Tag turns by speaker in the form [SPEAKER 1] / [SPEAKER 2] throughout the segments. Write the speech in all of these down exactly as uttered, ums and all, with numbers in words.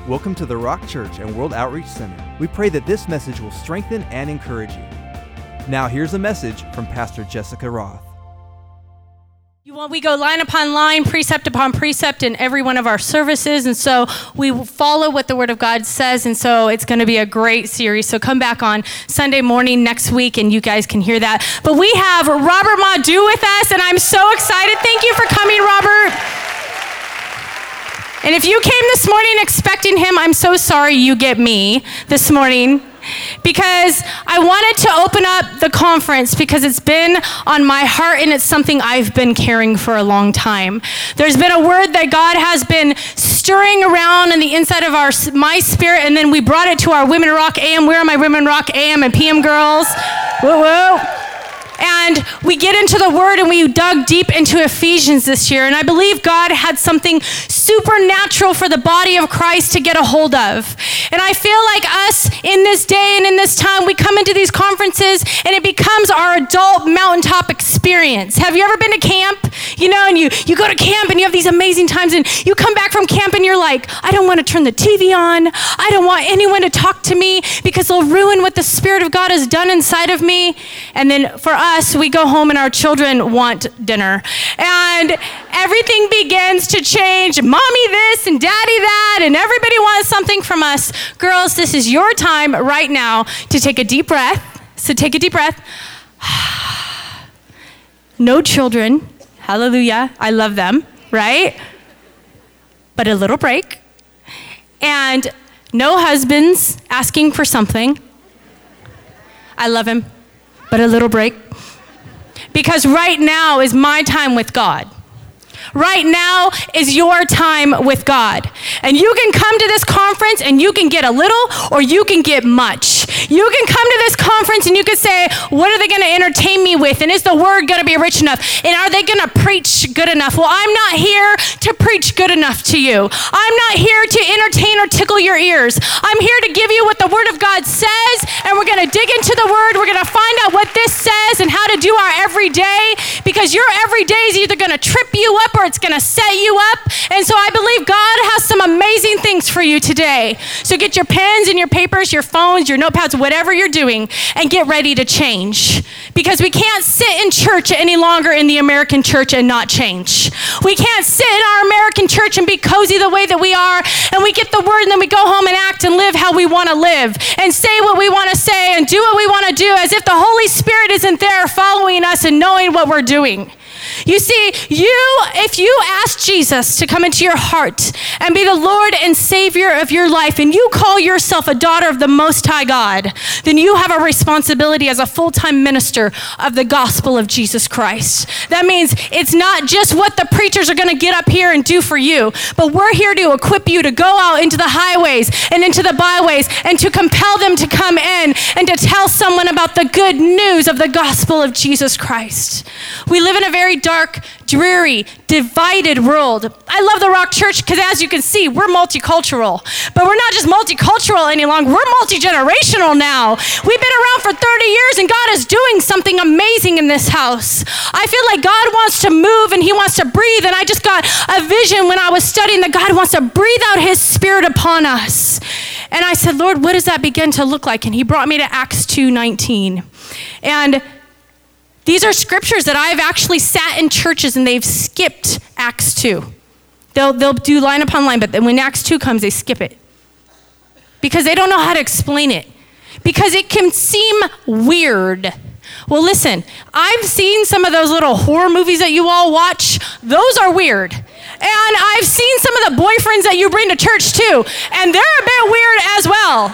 [SPEAKER 1] Welcome to the Rock Church and World Outreach Center. We pray that this message will strengthen and encourage you. Now here's a message from Pastor Jessica Roth.
[SPEAKER 2] You want, we go line upon line, precept upon precept in every one of our services, and so we follow what the Word of God says, and so it's going to be a great series. So come back on Sunday morning next week, and you guys can hear that. But we have Robert Madu with us, and I'm so excited. Thank you for coming, Robert. And if you came this morning expecting him, I'm so sorry you get me this morning, because I wanted to open up the conference because it's been on my heart and it's something I've been carrying for a long time. There's been a word that God has been stirring around in the inside of our my spirit, and then we brought it to our Women Rock A M. Where are my Women Rock A M and P M girls? Whoa, whoa. And we get into the Word and we dug deep into Ephesians this year. And I believe God had something supernatural for the body of Christ to get a hold of. And I feel like us in this day and in this time, we come into these conferences and it becomes our adult mountaintop experience. Have you ever been to camp? You know, and you, you go to camp and you have these amazing times and you come back from camp and you're like, I don't want to turn the T V on. I don't want anyone to talk to me because they'll ruin what the Spirit of God has done inside of me. And then for us, Us, we go home and our children want dinner. And everything begins to change. Mommy this and daddy that, and everybody wants something from us. Girls, this is your time right now to take a deep breath. So take a deep breath. No children. Hallelujah. I love them, right? But a little break. And no husbands asking for something. I love him, but a little break. Because right now is my time with God. Right now is your time with God. And you can come to this conference and you can get a little or you can get much. You can come to this conference and you can say, what are they going to entertain me with? And is the word going to be rich enough? And are they going to preach good enough? Well, I'm not here to preach good enough to you. I'm not here to entertain or tickle your ears. I'm here to give you what the Word of God says, and we're going to dig into the Word. We're going to find out what this says and how to do our everyday, because your everyday is either going to trip you up or it's going to set you up. And so I believe God has some amazing things for you today. So get your pens and your papers, your phones, your notepads, whatever you're doing, and get ready to change. Because we can't sit in church any longer in the American church and not change. We can't sit in our American church and be cozy the way that we are, and we get the word and then we go home and act and live how we want to live and say what we want to say and do what we want to do as if the Holy Spirit isn't there following us and knowing what we're doing. You see, you, if you ask Jesus to come into your heart and be the Lord and Savior of your life, and you call yourself a daughter of the Most High God, then you have a responsibility as a full-time minister of the gospel of Jesus Christ. That means it's not just what the preachers are going to get up here and do for you, but we're here to equip you to go out into the highways and into the byways and to compel them to come in and to tell someone about the good news of the gospel of Jesus Christ. We live in a very dark, dreary, divided world. I love the Rock Church because, as you can see, we're multicultural. But we're not just multicultural any longer. We're multi-generational now. We've been around for thirty years, and God is doing something amazing in this house. I feel like God wants to move, and He wants to breathe. And I just got a vision when I was studying that God wants to breathe out His Spirit upon us. And I said, Lord, what does that begin to look like? And He brought me to Acts two nineteen. And these are scriptures that I've actually sat in churches and they've skipped Acts two. They'll, they'll do line upon line, but then when Acts two comes, they skip it. Because they don't know how to explain it. Because it can seem weird. Well, listen, I've seen some of those little horror movies that you all watch. Those are weird. And I've seen some of the boyfriends that you bring to church too, and they're a bit weird as well.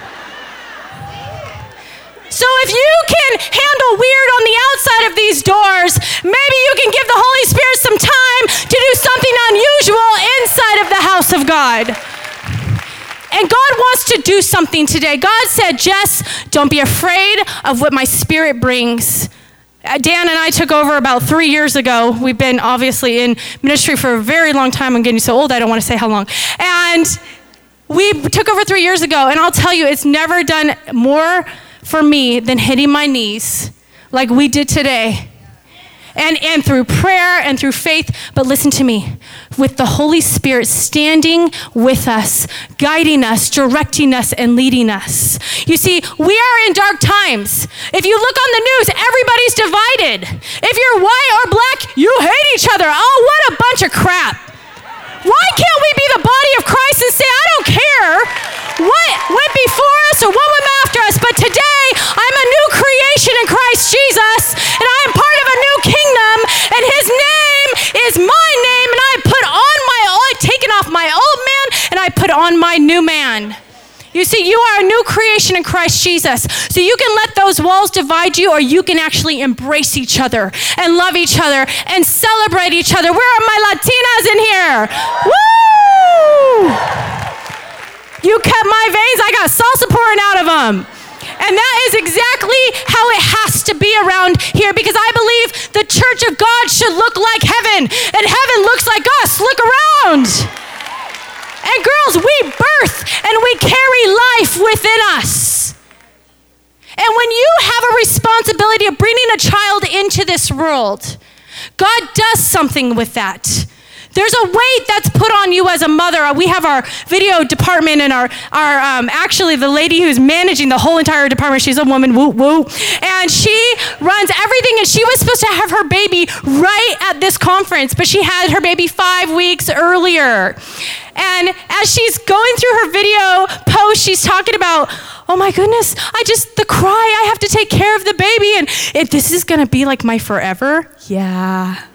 [SPEAKER 2] So if you can handle weird on the outside of these doors, maybe you can give the Holy Spirit some time to do something unusual inside of the house of God. And God wants to do something today. God said, Jess, don't be afraid of what my Spirit brings. Dan and I took over about three years ago. We've been obviously in ministry for a very long time. I'm getting so old, I don't want to say how long. And we took over three years ago, and I'll tell you, it's never done more for me than hitting my knees like we did today and, and through prayer and through faith. But listen to me, with the Holy Spirit standing with us, guiding us, directing us, and leading us. You see, we are in dark times. If you look on the news, everybody's divided. If you're white or black, you hate each other. Oh, what a bunch of crap. Why can't we be the body of Christ and say, I don't care what went before us or what went after us, but today I'm a new creation in Christ Jesus, and I am part of a new kingdom, and his name is my name, and I put on my, I've taken off my old man, and I put on my new man. You see, you are a new creation in Christ Jesus. So you can let those walls divide you, or you can actually embrace each other and love each other and celebrate each other. Where are my Latinas in here? Woo! You cut my veins, I got salsa pouring out of them. And that is exactly how it has to be around here, because I believe the church of God should look like heaven, and heaven looks like us. Look around. And girls, we birth and we carry life within us. And when you have a responsibility of bringing a child into this world, God does something with that. There's a weight that's put on you as a mother. We have our video department and our, our um, actually the lady who's managing the whole entire department, she's a woman, woo, woo. And she runs everything, and she was supposed to have her baby right at this conference, but she had her baby five weeks earlier. And as she's going through her video post, she's talking about, oh my goodness, I just, the cry, I have to take care of the baby, and it, this is gonna be like my forever. Yeah.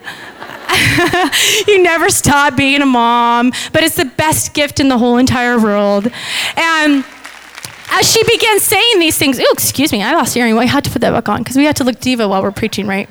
[SPEAKER 2] You never stop being a mom, but it's the best gift in the whole entire world. And as she began saying these things, ooh, excuse me, I lost hearing. I had to put that back on because we had to look diva while we're preaching, right?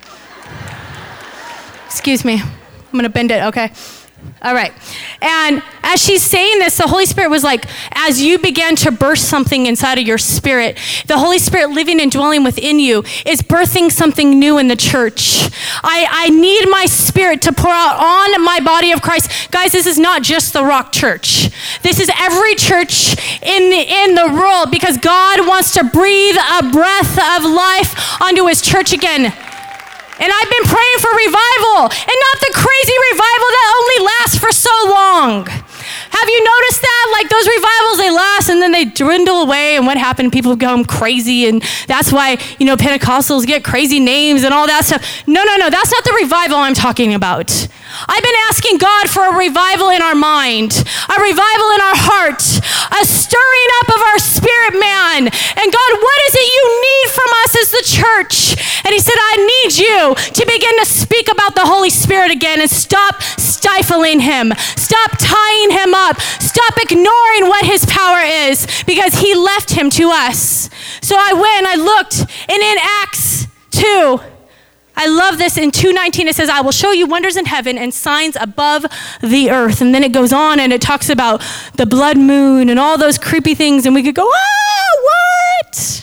[SPEAKER 2] Excuse me. I'm going to bend it, okay? All right. And as she's saying this, the Holy Spirit was like, as you began to birth something inside of your spirit, the Holy Spirit living and dwelling within you is birthing something new in the church. I, I need my spirit to pour out on my body of Christ. Guys, this is not just the Rock Church. This is every church in the, in the world, because God wants to breathe a breath of life onto his church again. And I've been praying for revival, and not the crazy revival that only lasts for so long. Have you noticed that? Like those revivals, they last and then they dwindle away, and what happened? People become crazy, and that's why, you know, Pentecostals get crazy names and all that stuff. No, no, no, that's not the revival I'm talking about. I've been asking God for a revival in our mind, a revival in our heart, a stirring up of our spirit man. And God, what is it you need from us as the church? And he said, I need you to begin to speak about the Holy Spirit again, and stop stifling him. Stop tying him up. Stop ignoring what his power is, because he left him to us. So I went and I looked, and in Acts two, I love this. In two nineteen, it says, I will show you wonders in heaven and signs above the earth. And then it goes on and it talks about the blood moon and all those creepy things. And we could go, ah, what?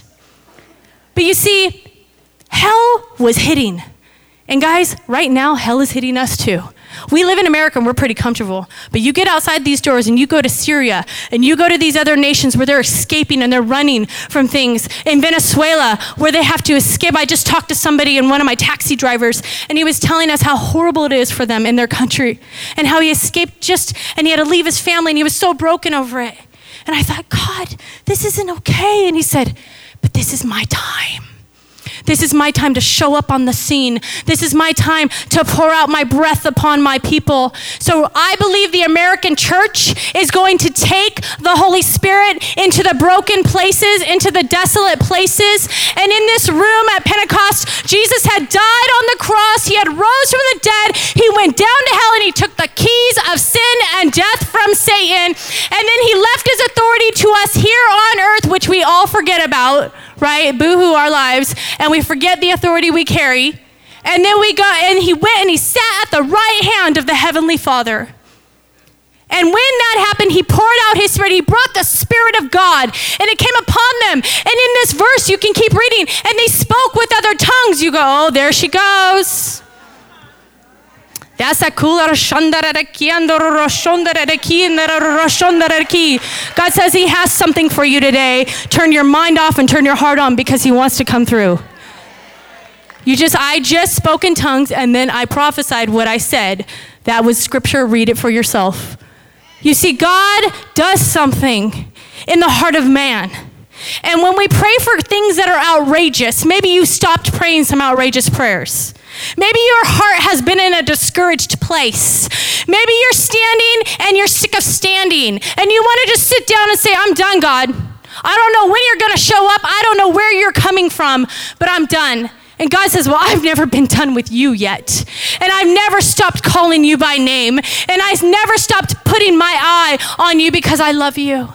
[SPEAKER 2] But you see, hell was hitting. And guys, right now, hell is hitting us too. We live in America and we're pretty comfortable, but you get outside these doors and you go to Syria and you go to these other nations where they're escaping and they're running from things. In Venezuela, where they have to escape. I just talked to somebody, and one of my taxi drivers, and he was telling us how horrible it is for them in their country, and how he escaped just, and he had to leave his family, and he was so broken over it. And I thought, God, this isn't okay. And he said, but this is my time. This is my time to show up on the scene. This is my time to pour out my breath upon my people. So I believe the American church is going to take the Holy Spirit into the broken places, into the desolate places. And in this room at Pentecost, Jesus had died on the cross. He had rose from the dead. He went down to hell, and he took the keys of sin and death from Satan. And then he left his authority to us here on earth, which we all forget about, right? Boo-hoo our lives. And we forget the authority we carry. And then we go, and he went and he sat at the right hand of the Heavenly Father. And when that happened, he poured out his Spirit. He brought the Spirit of God, and it came upon them. And in this verse, you can keep reading, and they spoke with other tongues. You go, oh, there she goes. That's that cool. God says he has something for you today. Turn your mind off and turn your heart on, because he wants to come through. You just, I just spoke in tongues and then I prophesied what I said. That was scripture. Read it for yourself. You see, God does something in the heart of man. And when we pray for things that are outrageous, maybe you stopped praying some outrageous prayers. Maybe your heart has been in a discouraged place. Maybe you're standing and you're sick of standing and you want to just sit down and say, I'm done, God. I don't know when you're going to show up. I don't know where you're coming from, but I'm done. And God says, well, I've never been done with you yet. And I've never stopped calling you by name. And I've never stopped putting my eye on you because I love you.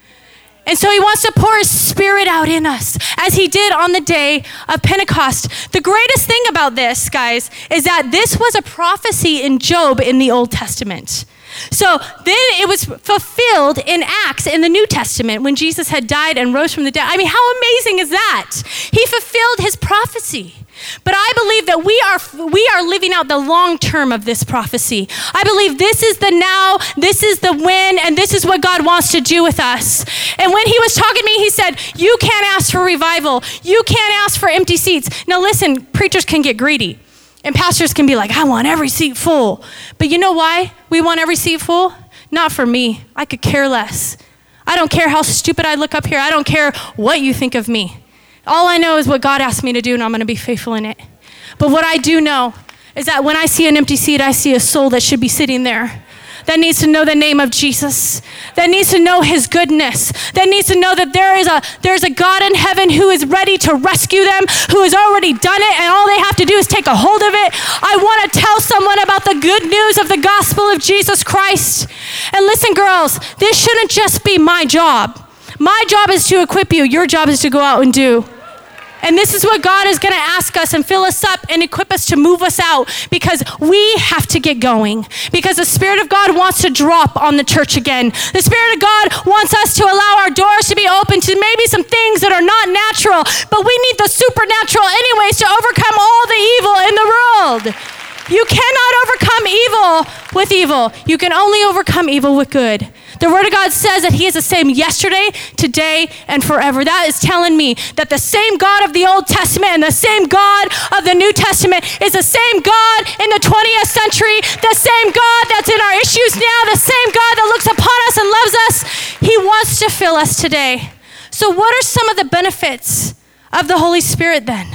[SPEAKER 2] And so he wants to pour his spirit out in us as he did on the day of Pentecost. The greatest thing about this, guys, is that this was a prophecy in Job in the Old Testament. So then it was fulfilled in Acts in the New Testament when Jesus had died and rose from the dead. I mean, how amazing is that? He fulfilled his prophecy. But I believe that we are we are living out the long term of this prophecy. I believe this is the now, this is the when, and this is what God wants to do with us. And when he was talking to me, he said, you can't ask for revival. You can't ask for empty seats. Now listen, preachers can get greedy. And pastors can be like, I want every seat full. But you know why we want every seat full? Not for me. I could care less. I don't care how stupid I look up here. I don't care what you think of me. All I know is what God asked me to do, and I'm going to be faithful in it. But what I do know is that when I see an empty seat, I see a soul that should be sitting there, that needs to know the name of Jesus, that needs to know his goodness, that needs to know that there is a there's a God in heaven who is ready to rescue them, who has already done it, and all they have to do is take a hold of it. I want to tell someone about the good news of the gospel of Jesus Christ. And listen, girls, this shouldn't just be my job. My job is to equip you. Your job is to go out and do. And this is what God is going to ask us and fill us up and equip us to move us out, because we have to get going, because the Spirit of God wants to drop on the church again. The Spirit of God wants us to allow our doors to be open to maybe some things that are not natural, but we need the supernatural anyways to overcome all the evil in the world. You cannot overcome evil with evil. You can only overcome evil with good. The Word of God says that he is the same yesterday, today, and forever. That is telling me that the same God of the Old Testament and the same God of the New Testament is the same God in the twentieth century, the same God that's in our issues now, the same God that looks upon us and loves us. He wants to fill us today. So what are some of the benefits of the Holy Spirit then?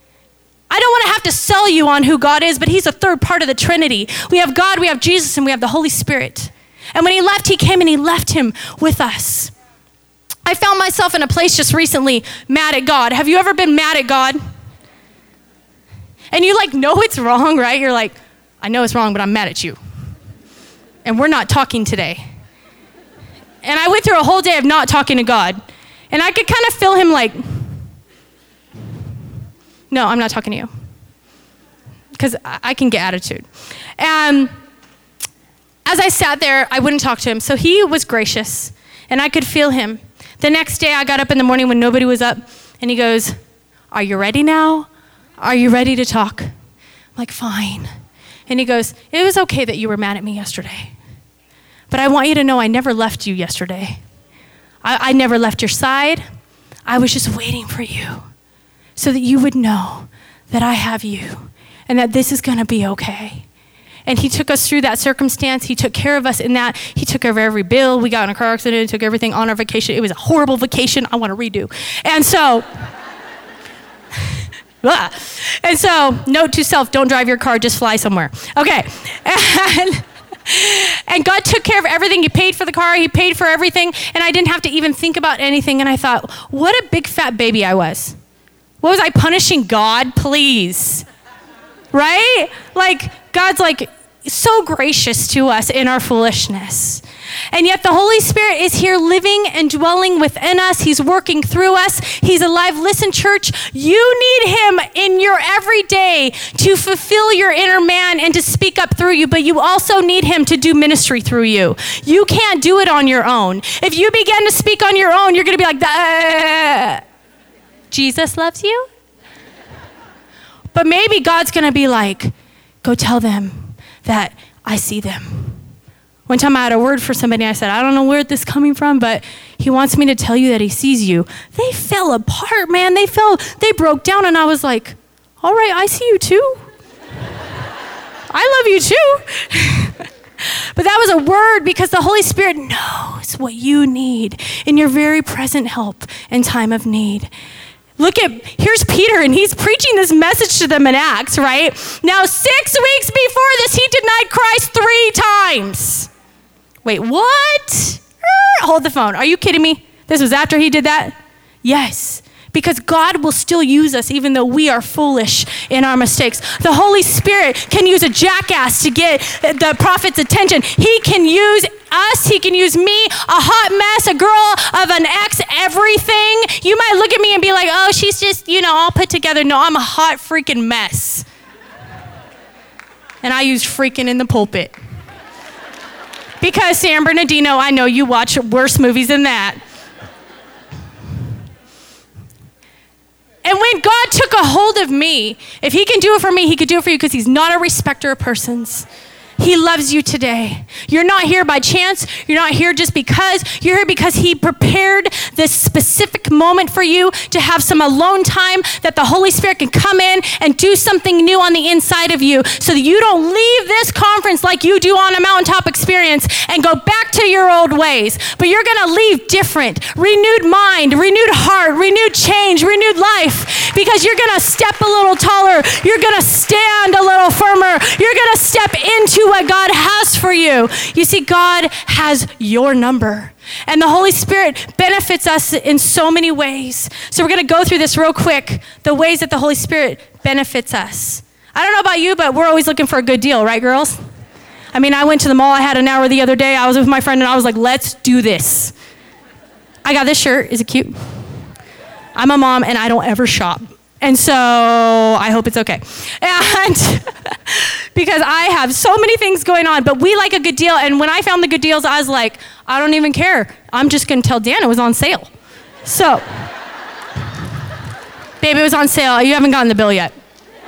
[SPEAKER 2] I don't want to have to sell you on who God is, but he's a third part of the Trinity. We have God, we have Jesus, and we have the Holy Spirit. And when he left, he came and he left him with us. I found myself in a place just recently mad at God. Have you ever been mad at God? And you like know it's wrong, right? You're like, I know it's wrong, but I'm mad at you. And we're not talking today. And I went through a whole day of not talking to God. And I could kind of feel him like, no, I'm not talking to you. Because I can get attitude. And as I sat there, I wouldn't talk to him. So he was gracious, and I could feel him. The next day, I got up in the morning when nobody was up, and he goes, are you ready now? Are you ready to talk? I'm like, fine. And he goes, it was okay that you were mad at me yesterday, but I want you to know I never left you yesterday. I, I never left your side. I was just waiting for you so that you would know that I have you and that this is going to be okay. And he took us through that circumstance. He took care of us in that. He took care of every bill. We got in a car accident, took everything on our vacation. It was a horrible vacation. I want to redo. And so, and so, note to self, don't drive your car, just fly somewhere. Okay. And, and God took care of everything. He paid for the car. He paid for everything. And I didn't have to even think about anything. And I thought, what a big fat baby I was. What was I punishing God? Please. Right? Like, God's like, so gracious to us in our foolishness. And yet the Holy Spirit is here living and dwelling within us. He's working through us. He's alive. Listen, church, you need him in your everyday to fulfill your inner man and to speak up through you, but you also need him to do ministry through you. You can't do it on your own. If you begin to speak on your own, you're going to be like, ah. Jesus loves you? But maybe God's going to be like, go tell them that I see them. One time I had a word for somebody. I said, I don't know where this is coming from, but he wants me to tell you that he sees you. They fell apart, man. They fell, they broke down. And I was like, All right, I see you too. I love you too. But that was a word because the Holy Spirit knows what you need in your very present help in time of need. Look at, here's Peter, and he's preaching this message to them in Acts, right? Now, six weeks before this, he denied Christ three times. Wait, what? Hold the phone. Are you kidding me? This was after he did that? Yes. Because God will still use us even though we are foolish in our mistakes. The Holy Spirit can use a jackass to get the prophet's attention. He can use us. He can use me, a hot mess, a girl of an ex, everything. You might look at me and be like, oh, she's just, you know, all put together. No, I'm a hot freaking mess. And I use freaking in the pulpit. Because San Bernardino, I know you watch worse movies than that. And when God took a hold of me, if he can do it for me, he could do it for you because he's not a respecter of persons. He loves you today. You're not here by chance. You're not here just because. You're here because he prepared this specific moment for you to have some alone time that the Holy Spirit can come in and do something new on the inside of you so that you don't leave this conference like you do on a mountaintop experience and go back to your old ways. But you're going to leave different, renewed mind, renewed heart, renewed change, renewed life because you're going to step a little taller. You're going to stand a little firmer. You're going to step into what God has for you. You see, God has your number. And the Holy Spirit benefits us in so many ways. So we're going to go through this real quick, the ways that the Holy Spirit benefits us. I don't know about you, but we're always looking for a good deal, right, girls? I mean, I went to the mall. I had an hour the other day. I was with my friend, and I was like, let's do this. I got this shirt. Is it cute? I'm a mom, and I don't ever shop. And so I hope it's okay. And because I have so many things going on, but we like a good deal. And when I found the good deals, I was like, I don't even care. I'm just going to tell Dan it was on sale. So, babe, it was on sale. You haven't gotten the bill yet.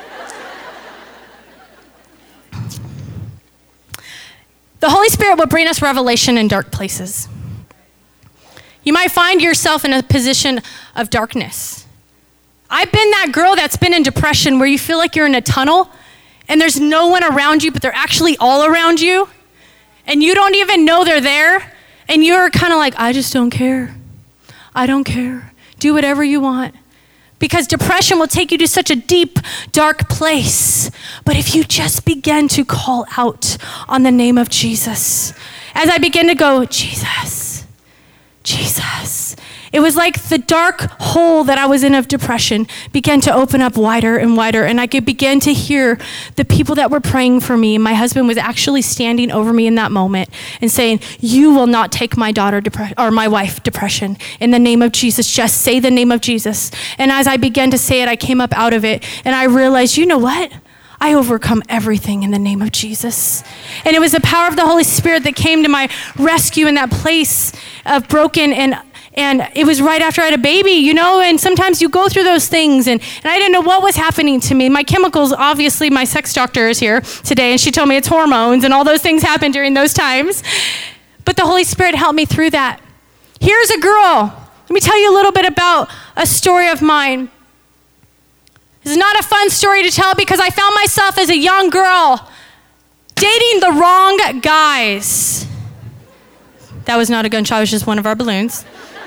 [SPEAKER 2] The Holy Spirit will bring us revelation in dark places. You might find yourself in a position of darkness. I've been that girl that's been in depression where you feel like you're in a tunnel and there's no one around you, but they're actually all around you. And you don't even know they're there. And you're kind of like, I just don't care. I don't care. Do whatever you want. Because depression will take you to such a deep, dark place. But if you just begin to call out on the name of Jesus, as I begin to go, Jesus, Jesus, it was like the dark hole that I was in of depression began to open up wider and wider, and I could begin to hear the people that were praying for me. My husband was actually standing over me in that moment and saying, you will not take my daughter depre- or my wife depression. In the name of Jesus, just say the name of Jesus. And as I began to say it, I came up out of it, and I realized, you know what? I overcome everything in the name of Jesus. And it was the power of the Holy Spirit that came to my rescue in that place of broken and And it was right after I had a baby, you know, and sometimes you go through those things, and, and I didn't know what was happening to me. My chemicals, obviously, my sex doctor is here today, and she told me it's hormones, and all those things happen during those times. But the Holy Spirit helped me through that. Here's a girl. Let me tell you a little bit about a story of mine. This is not a fun story to tell because I found myself as a young girl dating the wrong guys. That was not a gunshot, it was just one of our balloons.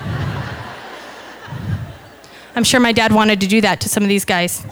[SPEAKER 2] I'm sure my dad wanted to do that to some of these guys.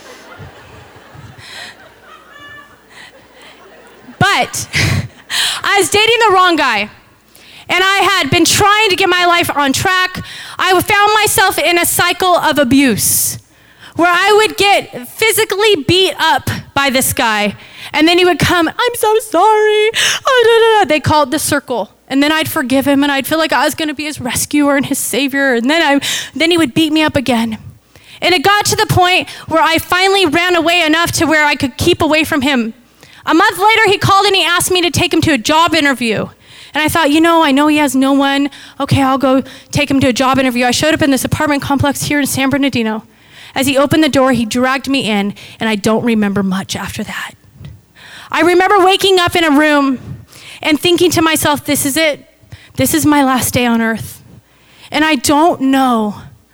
[SPEAKER 2] But I was dating the wrong guy. And I had been trying to get my life on track. I found myself in a cycle of abuse where I would get physically beat up by this guy. And then he would come, I'm so sorry. Oh, da, da, da. They called it the circle. And then I'd forgive him, and I'd feel like I was going to be his rescuer and his savior. And then I, then he would beat me up again. And it got to the point where I finally ran away enough to where I could keep away from him. A month later, he called and he asked me to take him to a job interview. And I thought, you know, I know he has no one. Okay, I'll go take him to a job interview. I showed up in this apartment complex here in San Bernardino. As he opened the door, he dragged me in, and I don't remember much after that. I remember waking up in a room and thinking to myself, this is it. This is my last day on earth. And I don't know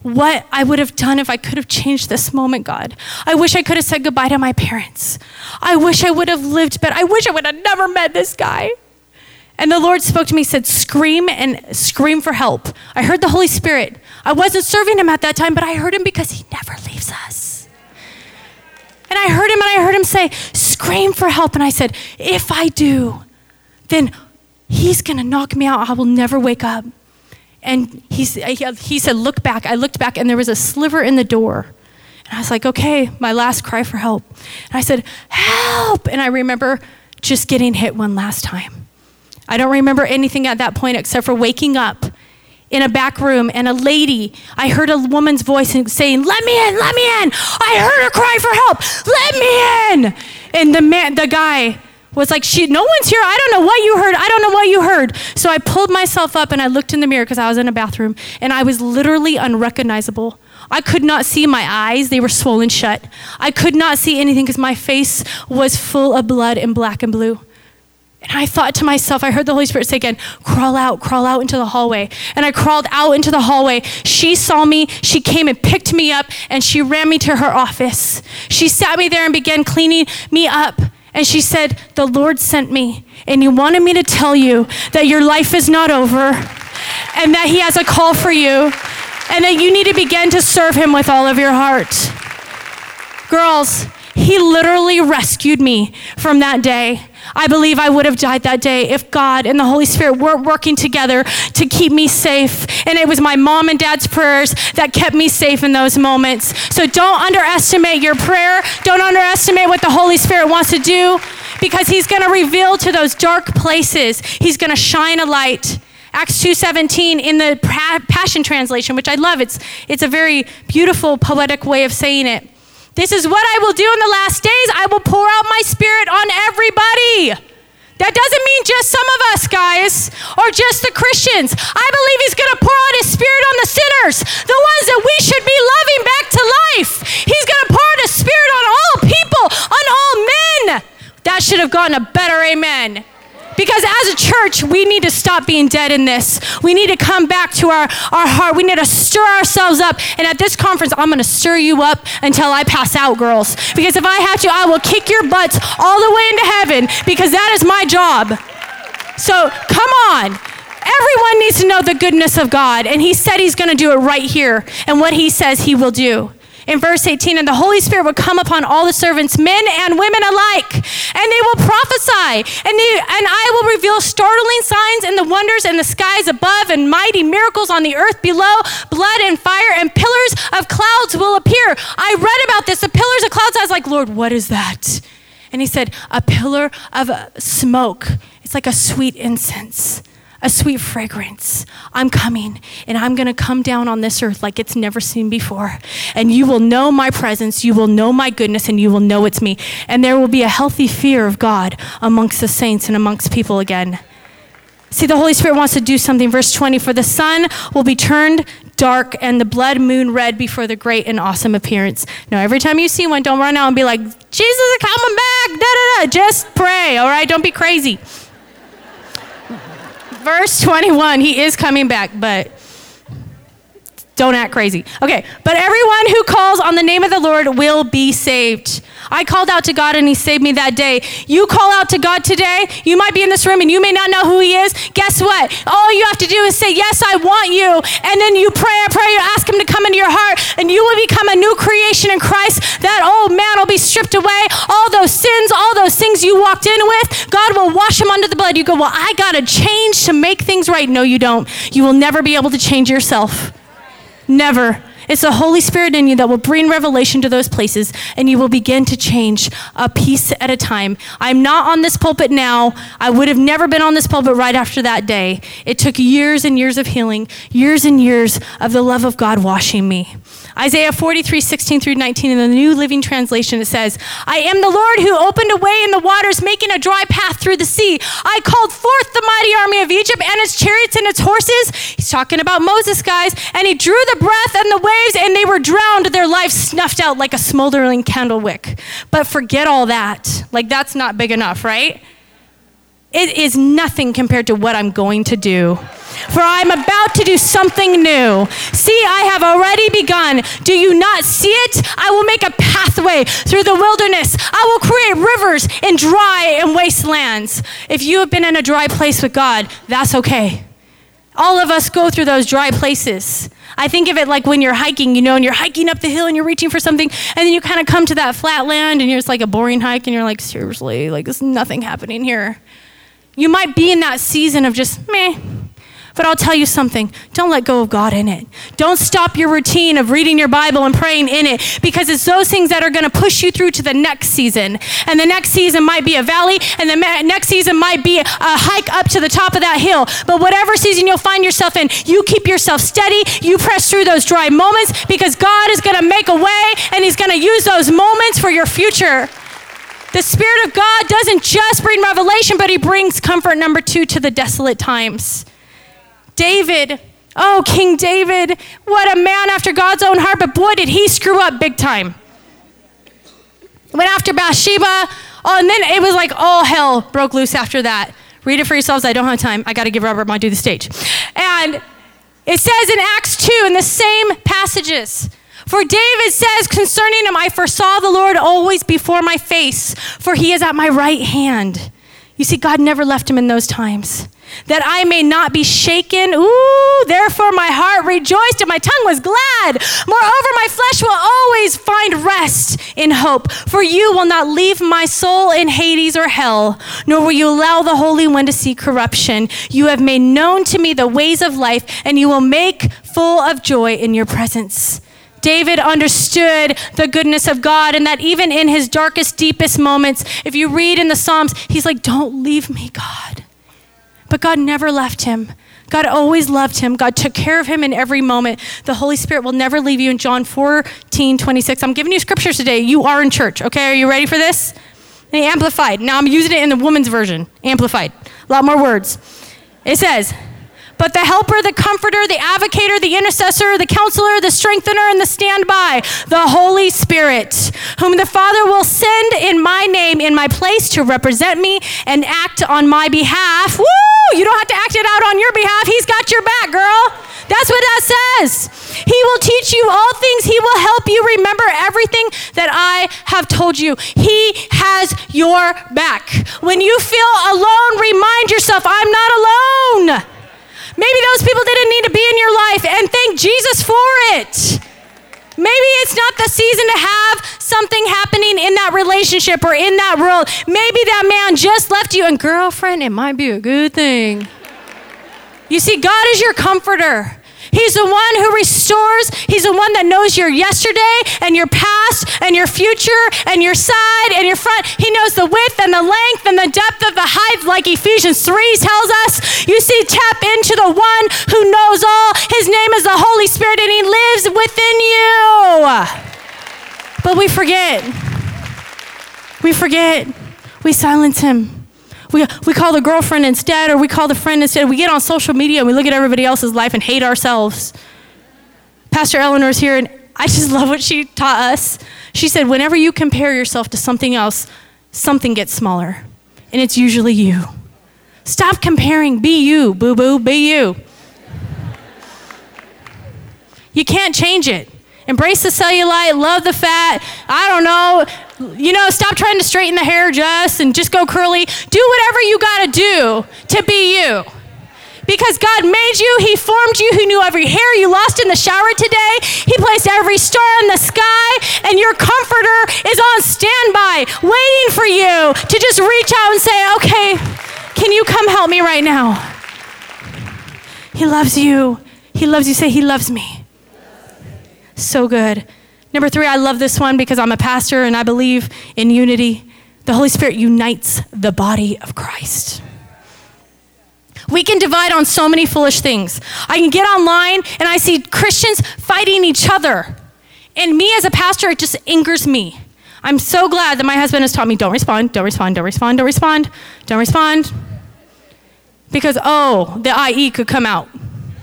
[SPEAKER 2] what I would have done if I could have changed this moment, God. I wish I could have said goodbye to my parents. I wish I would have lived better. I wish I would have never met this guy. And the Lord spoke to me, said, scream and scream for help. I heard the Holy Spirit. I wasn't serving him at that time, but I heard him because he never leaves us. And I heard him and I heard him say, scream for help. And I said, if I do, then he's gonna knock me out. I will never wake up. And he, he said, look back. I looked back and there was a sliver in the door. And I was like, okay, my last cry for help. And I said, help. And I remember just getting hit one last time. I don't remember anything at that point except for waking up in a back room and a lady, I heard a woman's voice saying, let me in, let me in. I heard her cry for help, let me in. And the man, the guy, was like, she, no one's here. I don't know what you heard. I don't know what you heard. So I pulled myself up and I looked in the mirror because I was in a bathroom and I was literally unrecognizable. I could not see my eyes. They were swollen shut. I could not see anything because my face was full of blood and black and blue. And I thought to myself, I heard the Holy Spirit say again, crawl out, crawl out into the hallway. And I crawled out into the hallway. She saw me. She came and picked me up and she ran me to her office. She sat me there and began cleaning me up. And she said, the Lord sent me and he wanted me to tell you that your life is not over and that he has a call for you and that you need to begin to serve him with all of your heart. Girls, he literally rescued me from that day. I believe I would have died that day if God and the Holy Spirit weren't working together to keep me safe. And it was my mom and dad's prayers that kept me safe in those moments. So don't underestimate your prayer. Don't underestimate what the Holy Spirit wants to do because he's going to reveal to those dark places. He's going to shine a light. Acts two seventeen in the Passion Translation, which I love. It's, it's a very beautiful, poetic way of saying it. This is what I will do in the last days. I will pour out my spirit on everybody. That doesn't mean just some of us, guys, or just the Christians. I believe he's going to pour out his spirit on the sinners, the ones that we should be loving back to life. He's going to pour out his spirit on all people, on all men. That should have gotten a better amen. Because as a church, we need to stop being dead in this. We need to come back to our, our heart. We need to stir ourselves up. And at this conference, I'm going to stir you up until I pass out, girls. Because if I have to, I will kick your butts all the way into heaven because that is my job. So come on. Everyone needs to know the goodness of God. And he said he's going to do it right here. And what he says he will do. In verse eighteen, and the Holy Spirit will come upon all the servants, men and women alike, and they will prophesy, and, they, and I will reveal startling signs and the wonders in the skies above and mighty miracles on the earth below, blood and fire, and pillars of clouds will appear. I read about this, the pillars of clouds. I was like, Lord, what is that? And he said, a pillar of smoke. It's like a sweet incense. A sweet fragrance. I'm coming and I'm going to come down on this earth like it's never seen before. And you will know my presence, you will know my goodness, and you will know it's me. And there will be a healthy fear of God amongst the saints and amongst people again. See, the Holy Spirit wants to do something. Verse twenty, for the sun will be turned dark and the blood moon red before the great and awesome appearance. Now, every time you see one, don't run out and be like, Jesus is coming back, da-da-da. Just pray, all right? Don't be crazy. Verse twenty-one, he is coming back, but don't act crazy. Okay, but everyone who calls on the name of the Lord will be saved. I called out to God and he saved me that day. You call out to God today, you might be in this room and you may not know who he is. Guess what? All you have to do is say, yes, I want you. And then you pray a prayer, you ask him to come into your heart, and you will become a new creation in Christ. That old man will be stripped away. All those sins, all those things you walked in with, God will wash them under the blood. You go, well, I got to change to make things right. No, you don't. You will never be able to change yourself. Never. It's the Holy Spirit in you that will bring revelation to those places, and you will begin to change a piece at a time. I'm not on this pulpit now. I would have never been on this pulpit right after that day. It took years and years of healing, years and years of the love of God washing me. Isaiah forty-three, sixteen through nineteen in the New Living Translation, it says, I am the Lord who opened a way in the waters, making a dry path through the sea. I called forth the mighty army of Egypt and its chariots and its horses. He's talking about Moses, guys. And he drew the breath and the waves, and they were drowned, their lives snuffed out like a smoldering candle wick. But forget all that. Like, that's not big enough, right? It is nothing compared to what I'm going to do. For I am about to do something new. See, I have already begun. Do you not see it? I will make a pathway through the wilderness. I will create rivers in dry and wastelands. If you have been in a dry place with God, that's okay. All of us go through those dry places. I think of it like when you're hiking, you know, and you're hiking up the hill and you're reaching for something, and then you kind of come to that flat land and you're just like a boring hike and you're like, seriously, like there's nothing happening here. You might be in that season of just meh. But I'll tell you something, don't let go of God in it. Don't stop your routine of reading your Bible and praying in it, because it's those things that are gonna push you through to the next season. And the next season might be a valley, and the next season might be a hike up to the top of that hill. But whatever season you'll find yourself in, you keep yourself steady, you press through those dry moments, because God is gonna make a way, and he's gonna use those moments for your future. The Spirit of God doesn't just bring revelation, but he brings comfort, number two, to the desolate times. David, oh, King David, what a man after God's own heart, but boy, did he screw up big time. Went after Bathsheba, oh, and then it was like all hell broke loose after that. Read it for yourselves, I don't have time. I gotta give Robert my due the stage. And it says in Acts two, in the same passages, for David says concerning him, I foresaw the Lord always before my face, for he is at my right hand. You see, God never left him in those times. That I may not be shaken. Ooh, therefore my heart rejoiced and my tongue was glad. Moreover, my flesh will always find rest in hope. For you will not leave my soul in Hades or hell, nor will you allow the Holy One to see corruption. You have made known to me the ways of life, and you will make full of joy in your presence. David understood the goodness of God, and that even in his darkest, deepest moments, if you read in the Psalms, he's like, don't leave me, God. But God never left him. God always loved him. God took care of him in every moment. The Holy Spirit will never leave you. In John fourteen twenty-six, I'm giving you scriptures today. You are in church, okay? Are you ready for this? And Amplified. Now I'm using it in the woman's version. Amplified. A lot more words. It says, but the helper, the comforter, the advocator, the intercessor, the counselor, the strengthener, and the standby, the Holy Spirit, whom the Father will send in my name, in my place, to represent me and act on my behalf. Woo! You don't have to act it out on your behalf. He's got your back, girl. That's what that says. He will teach you all things. He will help you remember everything that I have told you. He has your back. When you feel alone, remind yourself, I'm not alone. Maybe those people didn't need to be in your life, and thank Jesus for it. Maybe it's not the season to have something happening in that relationship or in that world. Maybe that man just left you, and girlfriend, it might be a good thing. You see, God is your comforter. He's the one who restores. He's the one that knows your yesterday and your past and your future and your side and your front. He knows the width and the length and the depth of the height, like Ephesians three tells us. You see, tap into the one who knows all. His name is the Holy Spirit, and he lives within you. But we forget. We forget. We silence him. We, we call the girlfriend instead, or we call the friend instead. We get on social media and we look at everybody else's life and hate ourselves. Pastor Eleanor's here, and I just love what she taught us. She said, whenever you compare yourself to something else, something gets smaller, and it's usually you. Stop comparing. Be you, boo-boo, be you. You can't change it. Embrace the cellulite, love the fat. I don't know. You know, stop trying to straighten the hair just and just go curly. Do whatever you got to do to be you. Because God made you, he formed you, he knew every hair you lost in the shower today. He placed every star in the sky, and your comforter is on standby, waiting for you to just reach out and say, okay, can you come help me right now? He loves you. He loves you. Say, he loves me. So good. Number three, I love this one because I'm a pastor and I believe in unity. The Holy Spirit unites the body of Christ. We can divide on so many foolish things. I can get online and I see Christians fighting each other. And me as a pastor, it just angers me. I'm so glad that my husband has taught me, don't respond, don't respond, don't respond, don't respond, don't respond. Because, oh, the I E could come out.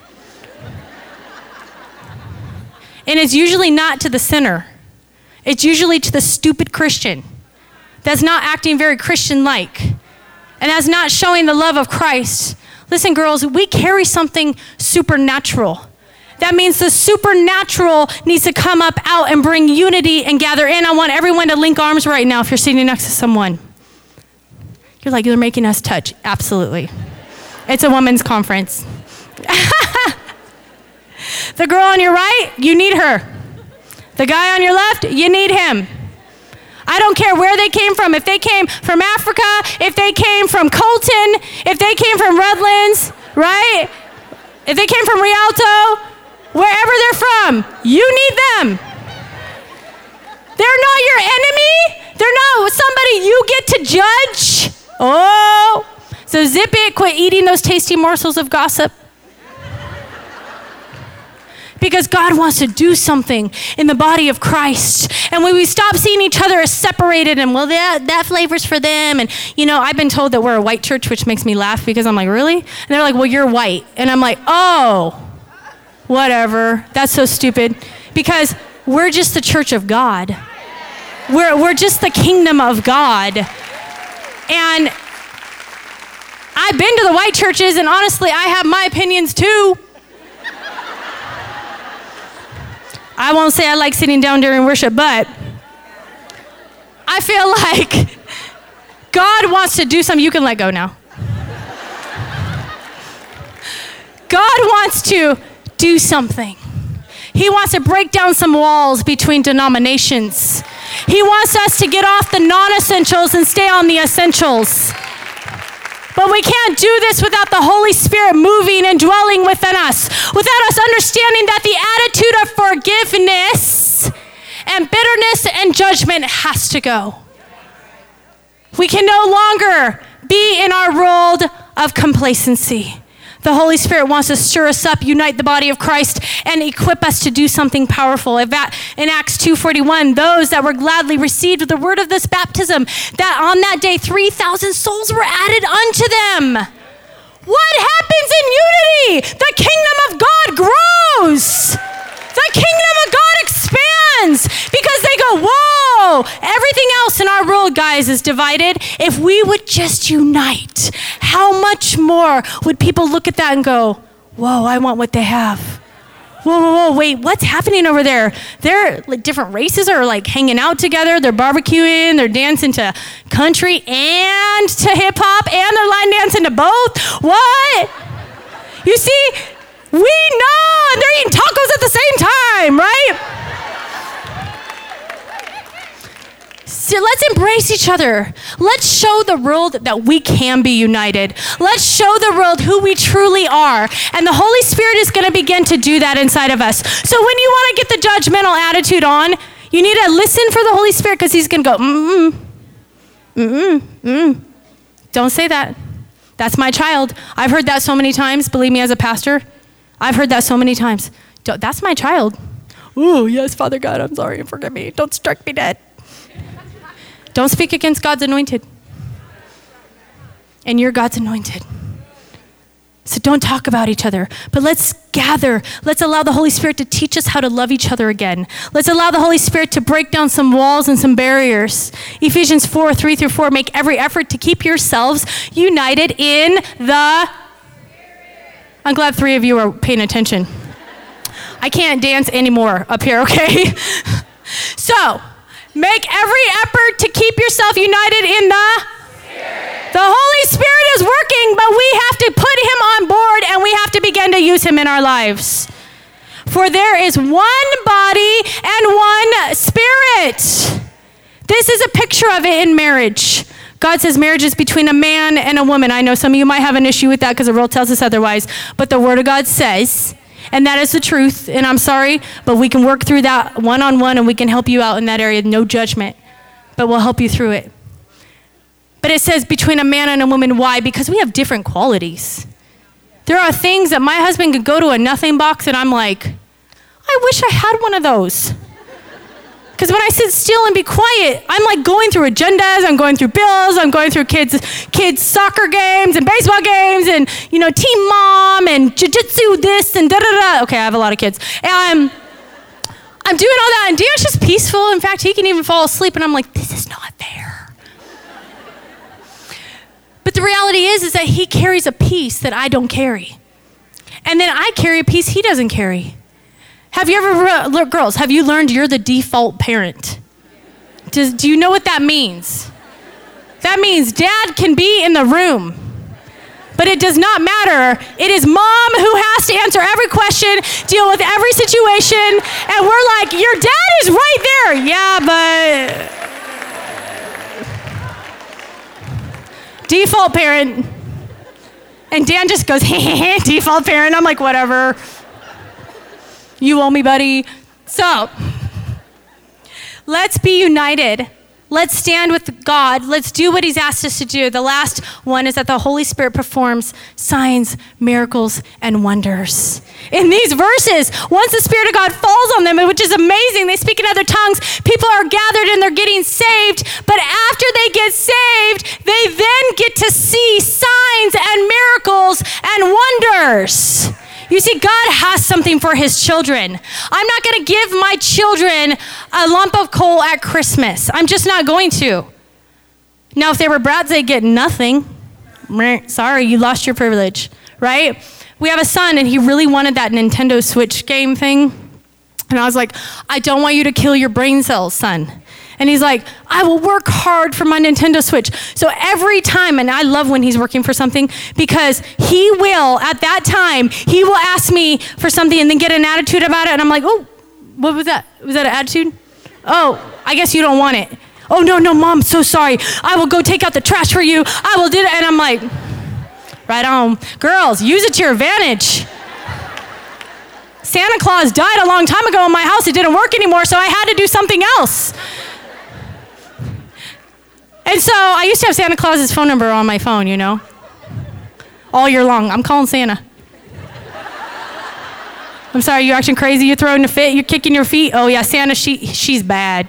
[SPEAKER 2] And it's usually not to the sinner. It's usually to the stupid Christian that's not acting very Christian-like and that's not showing the love of Christ. Listen, girls, we carry something supernatural. That means the supernatural needs to come up out and bring unity and gather in. I want everyone to link arms right now if you're sitting next to someone. You're like, you're making us touch. Absolutely. It's a women's conference. The girl on your right, you need her. The guy on your left, you need him. I don't care where they came from. If they came from Africa, if they came from Colton, if they came from Redlands, right? If they came from Rialto, wherever they're from, you need them. They're not your enemy. They're not somebody you get to judge. Oh, so zip it, quit eating those tasty morsels of gossip. Because God wants to do something in the body of Christ. And when we stop seeing each other as separated and, well, that, that flavor's for them. And, you know, I've been told that we're a white church, which makes me laugh because I'm like, really? And they're like, well, you're white. And I'm like, oh, whatever. That's so stupid. Because we're just the church of God. We're, we're just the kingdom of God. And I've been to the white churches, and honestly, I have my opinions too. I won't say I like sitting down during worship, but I feel like God wants to do something. You can let go now. God wants to do something. He wants to break down some walls between denominations. He wants us to get off the non-essentials and stay on the essentials. But we can't do this without the Holy Spirit moving and dwelling within us, without us understanding that the attitude of forgiveness and bitterness and judgment has to go. We can no longer be in our world of complacency. The Holy Spirit wants to stir us up, unite the body of Christ, and equip us to do something powerful. In Acts two forty-one, those that were gladly received the word of this baptism, that on that day three thousand souls were added unto them. What happens in unity? The kingdom of God grows. The kingdom of God expands because they go, whoa, everything else in our world, guys, is divided. If we would just unite, how much more would people look at that and go, whoa, I want what they have. Whoa, whoa, whoa, wait, what's happening over there? They're like different races are like hanging out together. They're barbecuing, they're dancing to country and to hip hop, and they're line dancing to both. What? You see, we know, and they're eating tacos at the same time, right? So let's embrace each other. Let's show the world that we can be united. Let's show the world who we truly are. And the Holy Spirit is going to begin to do that inside of us. So when you want to get the judgmental attitude on, you need to listen for the Holy Spirit, because he's going to go, mm-mm, mm-mm, mm-mm. Don't say that. That's my child. I've heard that so many times. Believe me, as a pastor, I've heard that so many times. That's my child. Oh, yes, Father God, I'm sorry. Forgive me. Don't strike me dead. Don't speak against God's anointed. And you're God's anointed. So don't talk about each other, but let's gather. Let's allow the Holy Spirit to teach us how to love each other again. Let's allow the Holy Spirit to break down some walls and some barriers. Ephesians four, three through four, make every effort to keep yourselves united in the... I'm glad three of you are paying attention. I can't dance anymore up here, okay? So, make every effort to keep yourself united in the Spirit. The Holy Spirit is working, but we have to put him on board, and we have to begin to use him in our lives. For there is one body and one Spirit. This is a picture of it in marriage. God says marriage is between a man and a woman. I know some of you might have an issue with that because the world tells us otherwise, but the Word of God says, and that is the truth, and I'm sorry, but we can work through that one-on-one, and we can help you out in that area, no judgment, but we'll help you through it. But it says between a man and a woman. Why? Because we have different qualities. There are things that my husband could go to a nothing box, and I'm like, I wish I had one of those. Because when I sit still and be quiet, I'm like going through agendas, I'm going through bills, I'm going through kids' kids' soccer games and baseball games and, you know, team mom and jiu-jitsu this and da-da-da. Okay, I have a lot of kids. And I'm, I'm doing all that, and Dan's just peaceful. In fact, he can even fall asleep, and I'm like, this is not fair. But But the reality is, is that he carries a peace that I don't carry. And then I carry a peace he doesn't carry. Have you ever, look, girls, have you learned you're the default parent? Does, do you know what that means? That means dad can be in the room, but it does not matter. It is mom who has to answer every question, deal with every situation, and we're like, your dad is right there. Yeah, but default parent. And Dan just goes, default parent. I'm like, whatever. You owe me, buddy. So, let's be united. Let's stand with God. Let's do what he's asked us to do. The last one is that the Holy Spirit performs signs, miracles, and wonders. In these verses, once the Spirit of God falls on them, which is amazing, they speak in other tongues, people are gathered and they're getting saved, but after they get saved, they then get to see signs and miracles and wonders. You see, God has something for his children. I'm not going to give my children a lump of coal at Christmas. I'm just not going to. Now, if they were brats, they'd get nothing. Sorry, you lost your privilege, right? We have a son, and he really wanted that Nintendo Switch game thing. And I was like, I don't want you to kill your brain cells, son. And he's like, I will work hard for my Nintendo Switch. So every time, and I love when he's working for something, because he will, at that time, he will ask me for something and then get an attitude about it. And I'm like, oh, what was that? Was that an attitude? Oh, I guess you don't want it. Oh, no, no, Mom, so sorry. I will go take out the trash for you. I will do it. And I'm like, right on. Girls, use it to your advantage. Santa Claus died a long time ago in my house. It didn't work anymore, so I had to do something else. And so I used to have Santa Claus's phone number on my phone, you know, all year long. I'm calling Santa. I'm sorry, you're acting crazy, you're throwing a fit, you're kicking your feet. Oh yeah, Santa, she she's bad.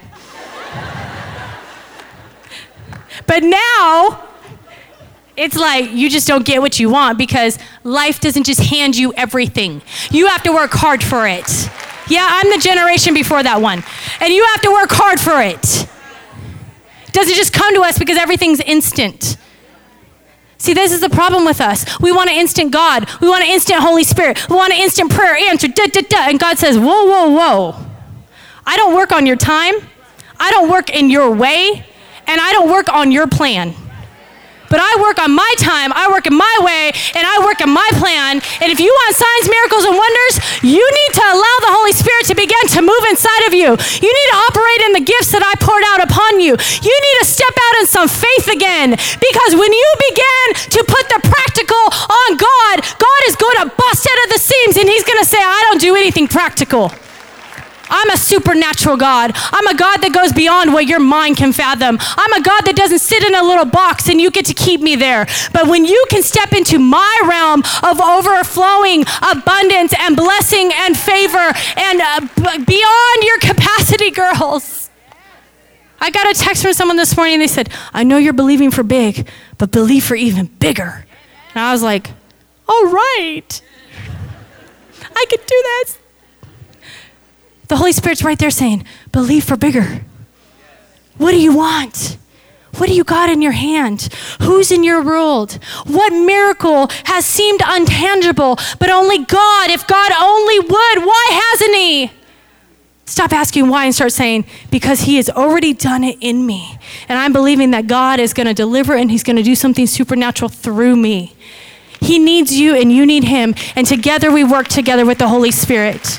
[SPEAKER 2] But now, it's like you just don't get what you want because life doesn't just hand you everything. You have to work hard for it. Yeah, I'm the generation before that one. And you have to work hard for it. Doesn't just come to us because everything's instant. See, this is the problem with us. We want an instant God. We want an instant Holy Spirit. We want an instant prayer answer. Da, da, da. And God says, whoa, whoa, whoa. I don't work on your time. I don't work in your way. And I don't work on your plan. But I work on my time, I work in my way, and I work in my plan. And if you want signs, miracles, and wonders, you need to allow the Holy Spirit to begin to move inside of you. You need to operate in the gifts that I poured out upon you. You need to step out in some faith again. Because when you begin to put the practical on God, God is going to bust out of the seams, and he's going to say, I don't do anything practical. I'm a supernatural God. I'm a God that goes beyond what your mind can fathom. I'm a God that doesn't sit in a little box and you get to keep me there. But when you can step into my realm of overflowing abundance and blessing and favor and uh, b- beyond your capacity, girls. I got a text from someone this morning. They said, I know you're believing for big, but believe for even bigger. And I was like, all right. I could do that. The Holy Spirit's right there saying, believe for bigger. What do you want? What do you got in your hand? Who's in your world? What miracle has seemed untangible, but only God, if God only would, why hasn't he? Stop asking why and start saying, because he has already done it in me. And I'm believing that God is going to deliver and he's going to do something supernatural through me. He needs you and you need him. And together we work together with the Holy Spirit.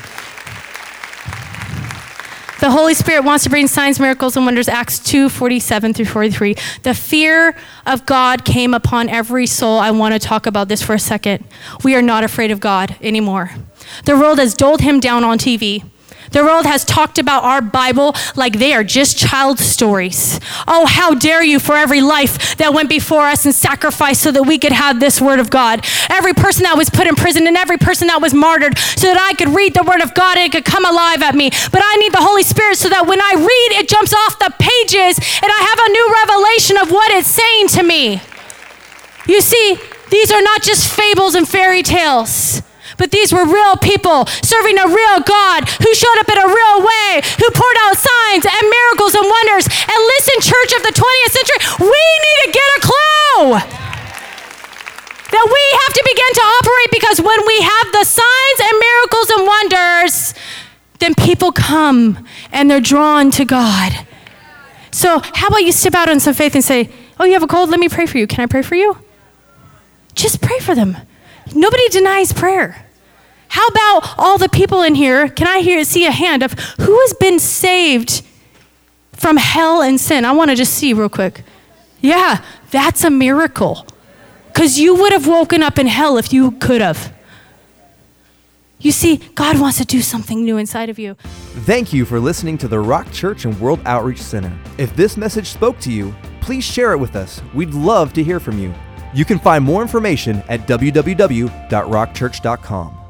[SPEAKER 2] The Holy Spirit wants to bring signs, miracles, and wonders, Acts two, forty-seven through forty-three. The fear of God came upon every soul. I want to talk about this for a second. We are not afraid of God anymore. The world has doled him down on T V. The world has talked about our Bible like they are just child stories. Oh, how dare you for every life that went before us and sacrificed so that we could have this word of God. Every person that was put in prison and every person that was martyred so that I could read the word of God and it could come alive at me. But I need the Holy Spirit so that when I read, it jumps off the pages and I have a new revelation of what it's saying to me. You see, these are not just fables and fairy tales. But these were real people serving a real God who showed up in a real way, who poured out signs and miracles and wonders. And listen, church of the twentieth century, we need to get a clue. that we have to begin to operate, because when we have the signs and miracles and wonders, then people come and they're drawn to God. So how about you step out on some faith and say, oh, you have a cold? Let me pray for you. Can I pray for you? Just pray for them. Nobody denies prayer. How about all the people in here? Can I hear see a hand of who has been saved from hell and sin? I want to just see real quick. Yeah, that's a miracle. Because you would have woken up in hell if you could have. You see, God wants to do something new inside of you.
[SPEAKER 1] Thank you for listening to the Rock Church and World Outreach Center. If this message spoke to you, please share it with us. We'd love to hear from you. You can find more information at w w w dot rock church dot com.